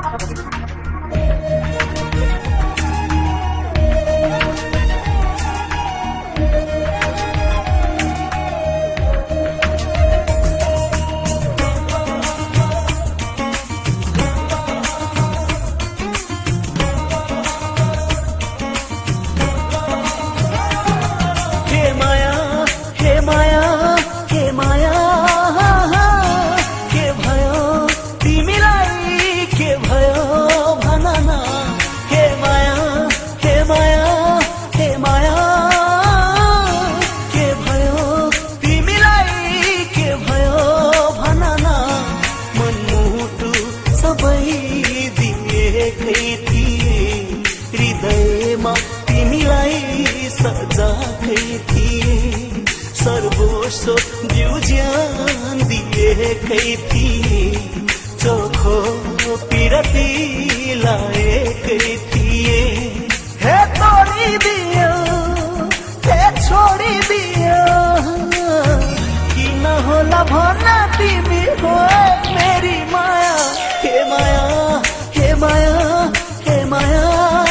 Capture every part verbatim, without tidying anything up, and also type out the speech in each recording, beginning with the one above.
हृदयमा तिमीलाई सजाकै थिए, सर्वस्व जिउ ज्यान दिएकै थिए, चोखो पिरती लाएकै थिए। हे तोडिदियो, हे छोडिदियो, किन होला भन तिमी हो मेरी माया। हे माया, हे माया, हे माया,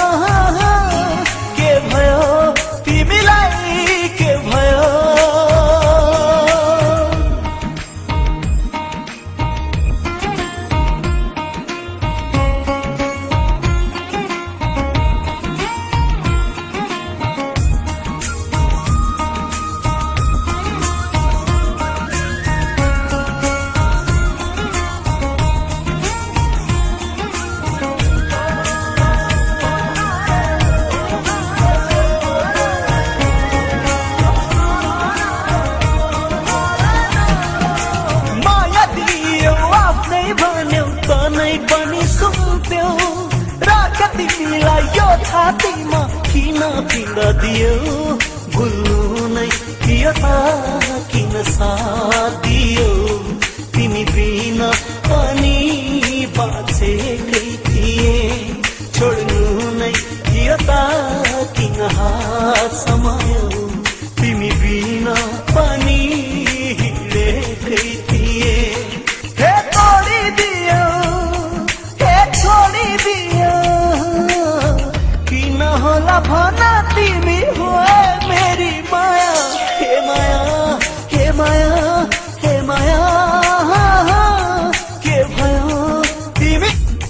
के भयो तिमीलाई, के भयो? भन्यौ तनै पनि सुन्थ्यौ, राख तिमीलाई यो छातीमा किन पीडा दियो? भुल्नु नै थियो त किन साथ दियो? तिमी बिना पनि बाँचेकै थिए, छोड्नु नै थियो त किन हात समायो? तिमी बिना पनि हिँडेकै थिए। हे तोडिदियो, हे छोडिदियो, किन होला भन तिमी हो मेरी माया। हे माया, हे माया, हे माया, के भयो तिमी?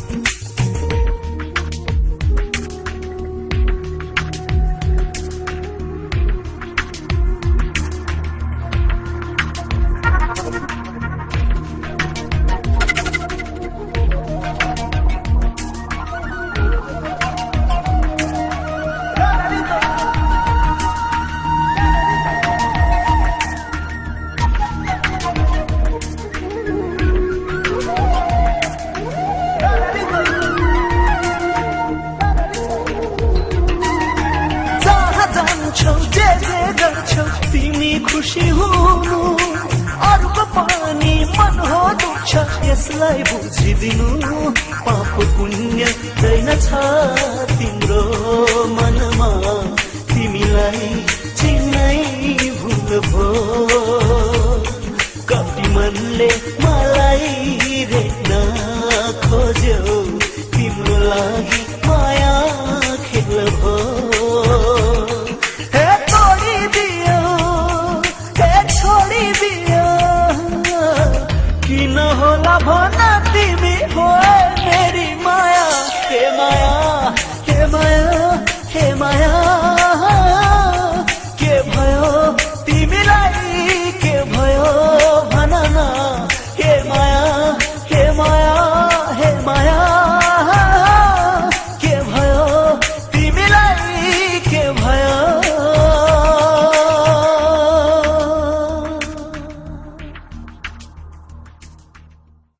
जे जे गर्छौ तिमी खुसी हुनु, अरूको पनि मन हो दुख्छ यसलाई बुझिदिनु। पाप पुण्य छैन छ तिम्रो मनमा, तिमीलाई चिन्नै भुल भो। कति मनले मलाई रेख्न खोज्यो, तिम्रो लागि माया खेल भो। किन होला भन तिमी हो मेरी माया। हे माया, हे माया,